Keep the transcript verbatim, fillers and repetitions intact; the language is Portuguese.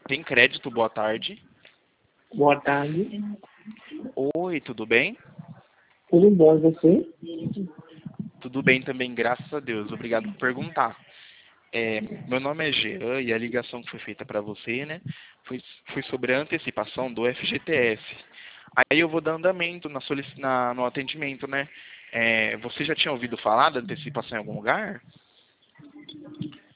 Tem crédito, boa tarde. Boa tarde. Oi, tudo bem? Tudo bom e você? Tudo bem também, graças a Deus. Obrigado por perguntar. É, meu nome é Jean e a ligação que foi feita para você, né, foi, foi sobre a antecipação do F G T S. Aí eu vou dar andamento na solic... na, no atendimento, né? É, você já tinha ouvido falar da antecipação em algum lugar?